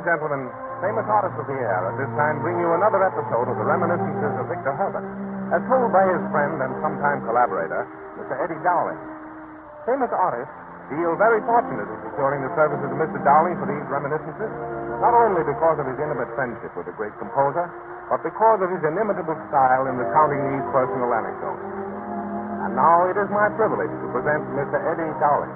and gentlemen, famous artists of the air at this time bring you another episode of the Reminiscences of Victor Herbert, as told by his friend and sometime collaborator, Mr. Eddie Dowling. Famous artists feel very fortunate in securing the services of Mr. Dowling for these reminiscences, not only because of his intimate friendship with the great composer, but because of his inimitable style in recounting these personal anecdotes. And now it is my privilege to present Mr. Eddie Dowling.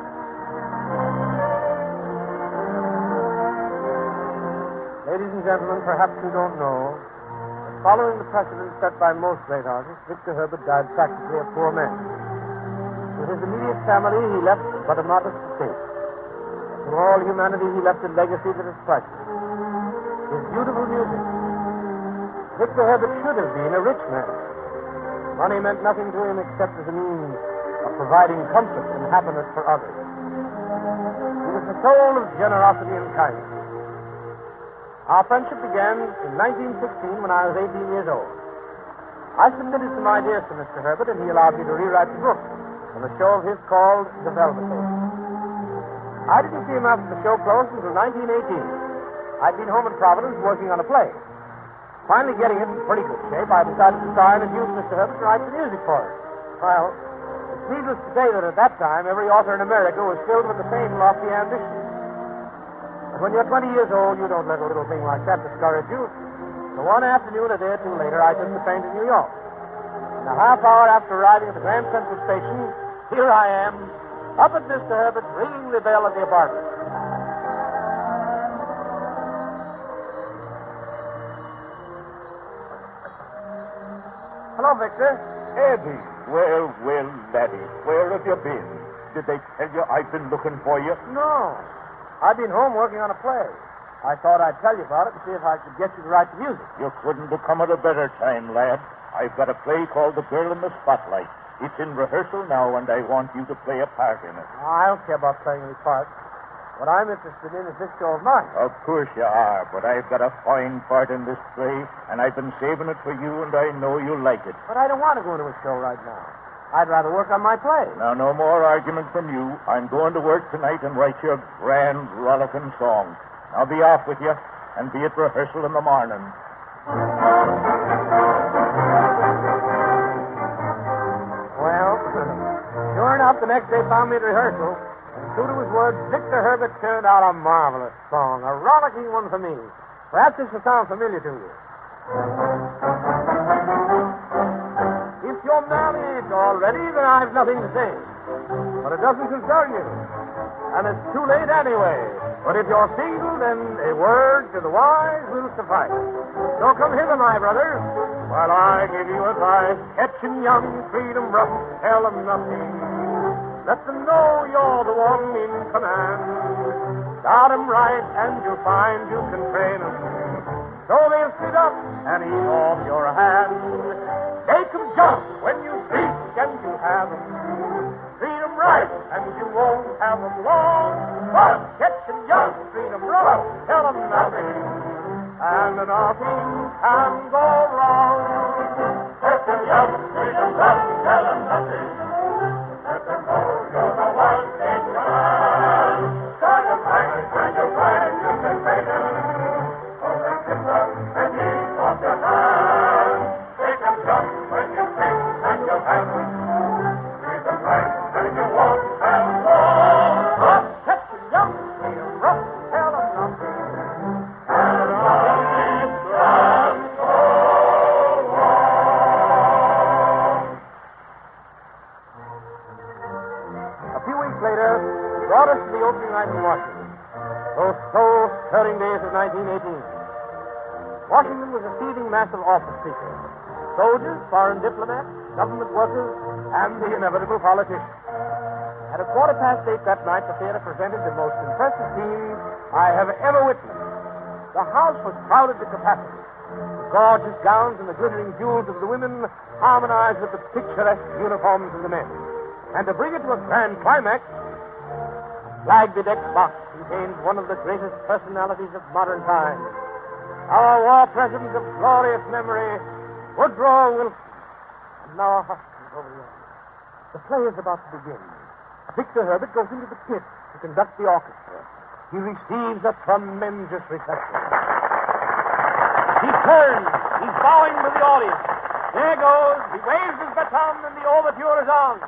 Ladies and gentlemen, perhaps you don't know that following the precedent set by most great artists, Victor Herbert died practically a poor man. To his immediate family, he left but a modest estate. To all humanity, he left a legacy that is priceless. His beautiful music. Victor Herbert should have been a rich man. Money meant nothing to him except as a means of providing comfort and happiness for others. He was the soul of generosity and kindness. Our friendship began in 1916 when I was 18 years old. I submitted some ideas to Mr. Herbert, and he allowed me to rewrite the book on a show of his called The Velvet Host. I didn't see him after the show closed until 1918. I'd been home in Providence working on a play. Finally getting it in pretty good shape, I decided to try and induce Mr. Herbert to write the music for it. Well, it's needless to say that at that time, every author in America was filled with the same lofty ambition. But when you're 20 years old, you don't let a little thing like that discourage you. So one afternoon, a day or two later, I took the train to New York. And a half hour after arriving at the Grand Central Station, here I am, up at Mr. Herbert, ringing the bell of the apartment. Hello, Victor. Eddie. Well, laddie, where have you been? Did they tell you I've been looking for you? No. I've been home working on a play. I thought I'd tell you about it and see if I could get you to write the music. You couldn't have come at a better time, lad. I've got a play called The Girl in the Spotlight. It's in rehearsal now, and I want you to play a part in it. I don't care about playing any parts. What I'm interested in is this show of mine. Of course you are, but I've got a fine part in this play, and I've been saving it for you, and I know you'll like it. But I don't want to go into a show right now. I'd rather work on my play. Now, no more argument from you. I'm going to work tonight and write you a grand, rollicking song. I'll be off with you, and be at rehearsal in the morning. Well, sure enough, the next day found me at rehearsal. And true to his word, Victor Herbert turned out a marvelous song, a rollicking one for me. Perhaps this will sound familiar to you. If you're married already, then I've nothing to say. But it doesn't concern you. And it's too late anyway. But if you're single, then a word to the wise will suffice. So come hither, my brothers, while I give you advice. Catching young freedom rough, tell them nothing. Let them know you're the one in command. Start them right, and you'll find you can train them. So they'll sit up and eat off your hand. Make them jump when you speak, and you have them. Treat them right, and you won't have them long. But catch them young, treat them rough, tell them nothing. And nothing can go wrong. Catch them young, treat them rough, tell them nothing. Let them know you're the one in command. Start them right, and you'll find you can train them. So they sit up and eat off your hand. Take them jump when you think and you'll have them. Treat them right, and you won't have them long. But catch them young, treat them rough, tell them nothing. And nothing can go wrong. A few weeks later, he brought us to the opening night in Washington. Those soul-stirring days of 1918. Washington was a seething mass of office seekers. Soldiers, foreign diplomats, government workers, and the inevitable politicians. At 8:15 that night, the theater presented the most impressive scene I have ever witnessed. The house was crowded to capacity. The gorgeous gowns and the glittering jewels of the women harmonized with the picturesque uniforms of the men. And to bring it to a grand climax, a flag-bedecked box contained one of the greatest personalities of modern times. Our war president of glorious memory, Woodrow Wilson. And now, over here. The play is about to begin. Victor Herbert goes into the pit to conduct the orchestra. he receives a tremendous reception. He turns. He's bowing to the audience. There goes. He waves his baton and the overture is on.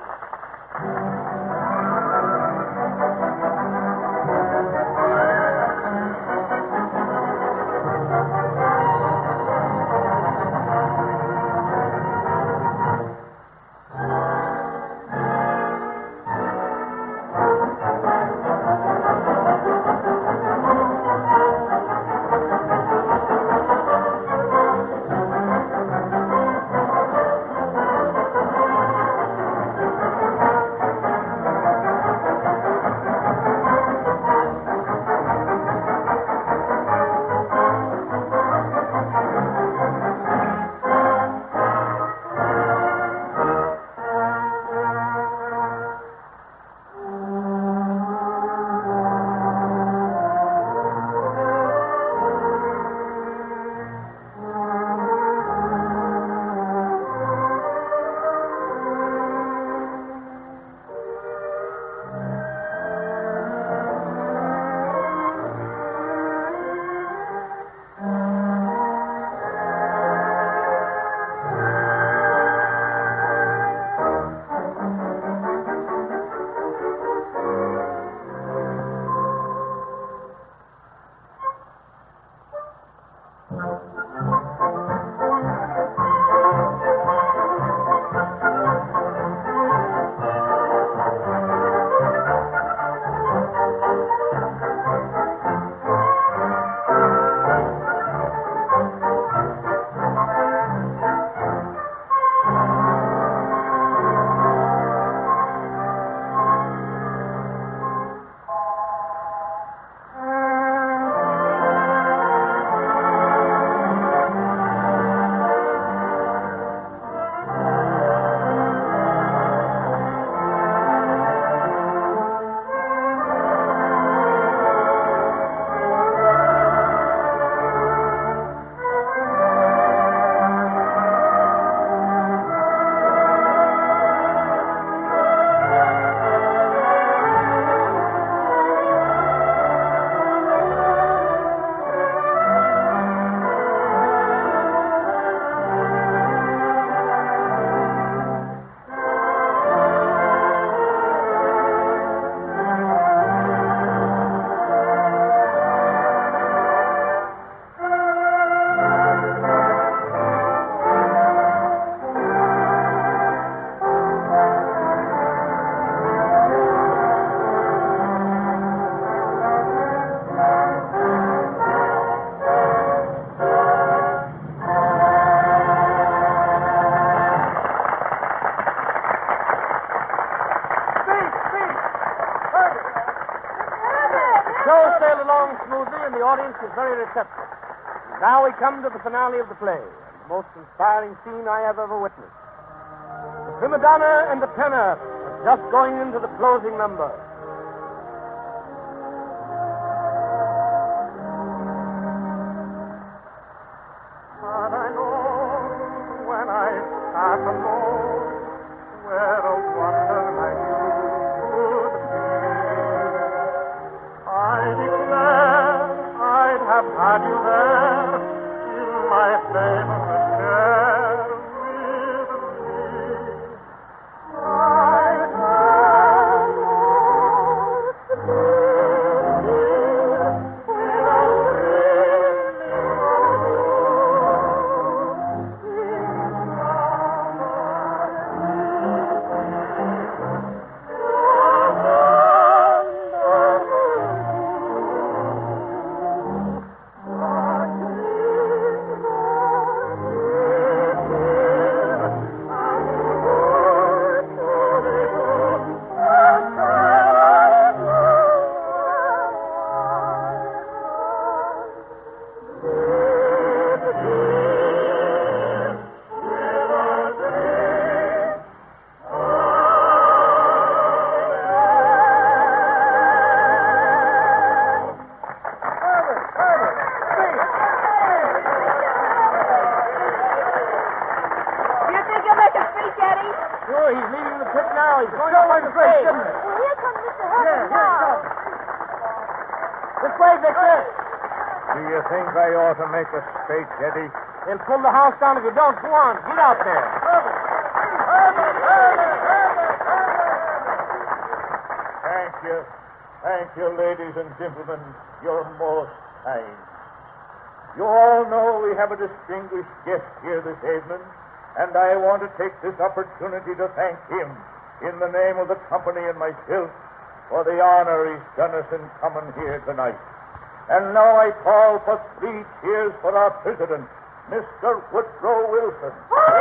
The audience is very receptive. Now we come to the finale of the play, and the most inspiring scene I have ever witnessed. The prima donna and the tenor are just going into the closing number. And I know when I sat alone, where a wonder I could be, I declare I'd have had you there in my favorite chair with me. I'd have Victor. Do you think I ought to make a speech, Eddie? They'll pull the house down if you don't. Go on. Get out there. Thank you. Thank you, ladies and gentlemen. You're most kind. You all know we have a distinguished guest here this evening, and I want to take this opportunity to thank him in the name of the company and myself for the honor he's done us in coming here tonight. And now I call for 3 cheers for our president, Mr. Woodrow Wilson.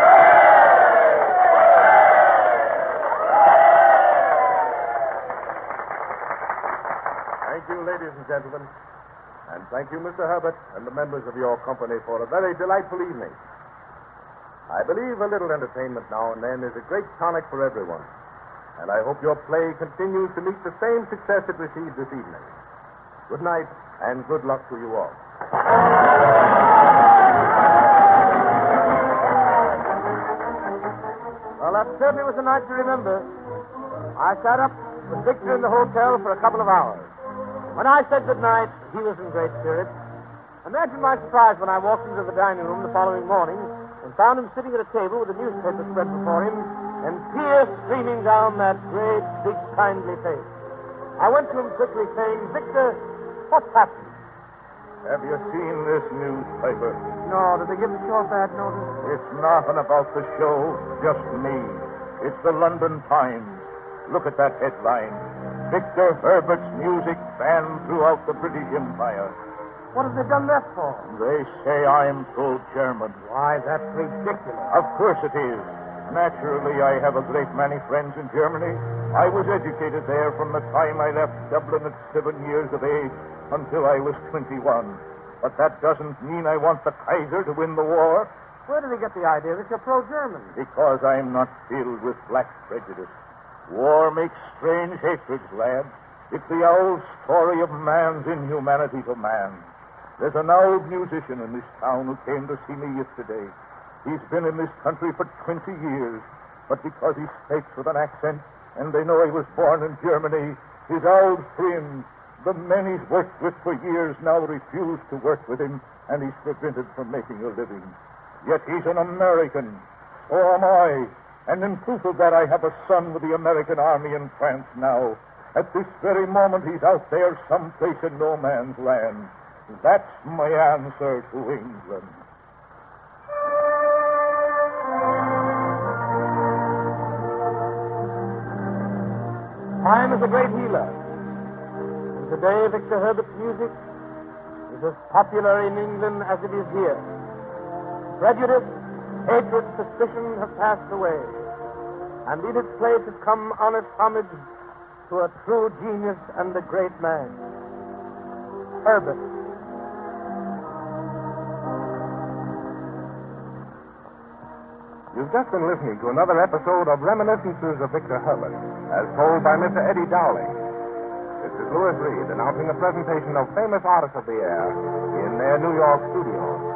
Thank you, ladies and gentlemen. And thank you, Mr. Herbert, and the members of your company for a very delightful evening. I believe a little entertainment now and then is a great tonic for everyone. And I hope your play continues to meet the same success it received this evening. Good night, and good luck to you all. Well, that certainly was a night to remember. I sat up with Victor in the hotel for a couple of hours. When I said good night, he was in great spirits. Imagine my surprise when I walked into the dining room the following morning and found him sitting at a table with a newspaper spread before him and tears streaming down that great, big, kindly face. I went to him quickly, saying, Victor, what's happened? Have you seen this newspaper? No, did they give the show a bad notice? It's nothing about the show, just me. It's the London Times. Look at that headline. Victor Herbert's music banned throughout the British Empire. What have they done that for? They say I'm pro-German. Why, that's ridiculous. Of course it is. Naturally, I have a great many friends in Germany. I was educated there from the time I left Dublin at 7 years of age until I was 21. But that doesn't mean I want the Kaiser to win the war. Where did they get the idea that you're pro-German? Because I'm not filled with black prejudice. War makes strange hatreds, lad. It's the old story of man's inhumanity to man. There's an old musician in this town who came to see me yesterday. He's been in this country for 20 years, but because he speaks with an accent and they know he was born in Germany, his old friends, the men he's worked with for years, now refuse to work with him, and he's prevented from making a living. Yet he's an American. So am I. And in proof of that, I have a son with the American Army in France now. At this very moment, he's out there someplace in no man's land. That's my answer to England. Time is a great healer. And today, Victor Herbert's music is as popular in England as it is here. Prejudice, hatred, suspicion have passed away. And in its place has come honest homage to a true genius and a great man. Herbert. You've just been listening to another episode of Reminiscences of Victor Herbert, as told by Mr. Eddie Dowling. This is Louis Reed announcing the presentation of famous artists of the air in their New York studios.